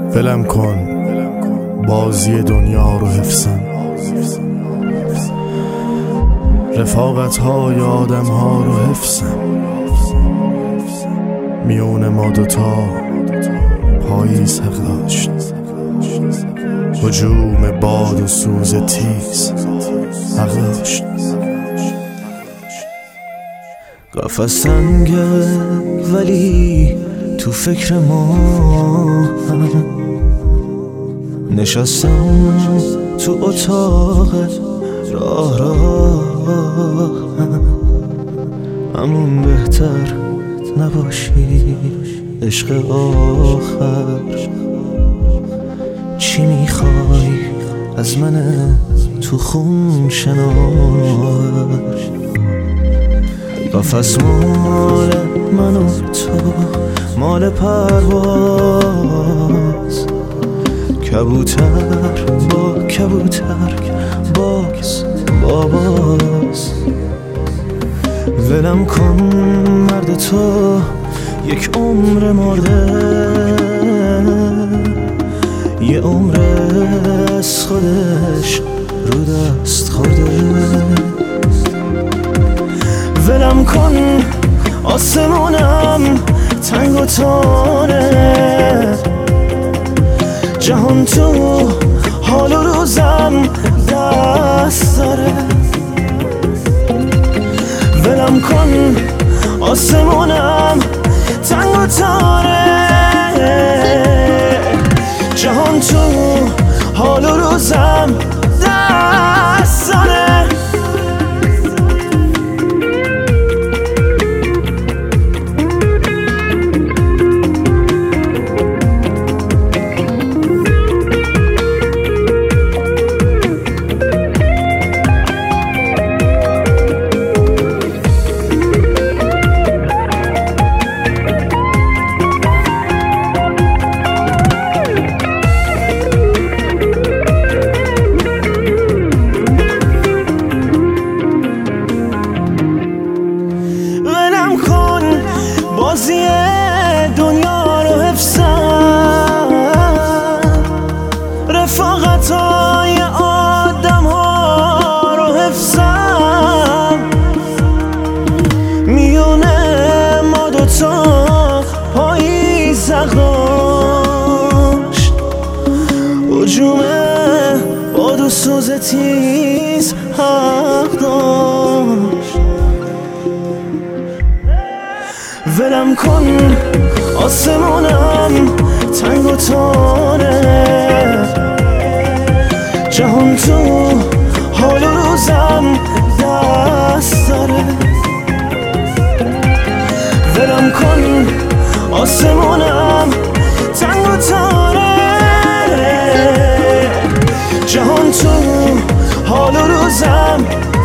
ولم کن بازی دنیا رو حفظم، رفاقت های آدم ها رو حفظم، میون ما دوتا پاییز حق داشت، هجوم باد و سوز تیز حق داشت. قفس سنگه ولی تو فکر ما نشستم، تو اتاق راه همون بهتر نباشی عشق آخر. چی میخوای از من تو خون شنار؟ قفس مال من و تو مال پرواز، کبوتر با کبوتر باز باباز. ولم کن مرد تو یک عمر مرده، یه عمر از خودش رو دست خورده. ولم کن آسمونم تنگ و تانه، جهان تو حال و روزم دست داره. ولم کن آسمونم تنگ و تانه، جهان تو حال و روزم دست داره. بازی دنیا رو حفظم، رفاقت های آدم ها رو حفظم، میونه ما دوتا پاییز حق داشت، هجوم باد و سوز تیز حق داشت. ولم کن آسمونم تنگ و تانه، جهان تو حال و روزم دست داره. ولم کن آسمونم تنگ و تانه، جهان تو حال و روزم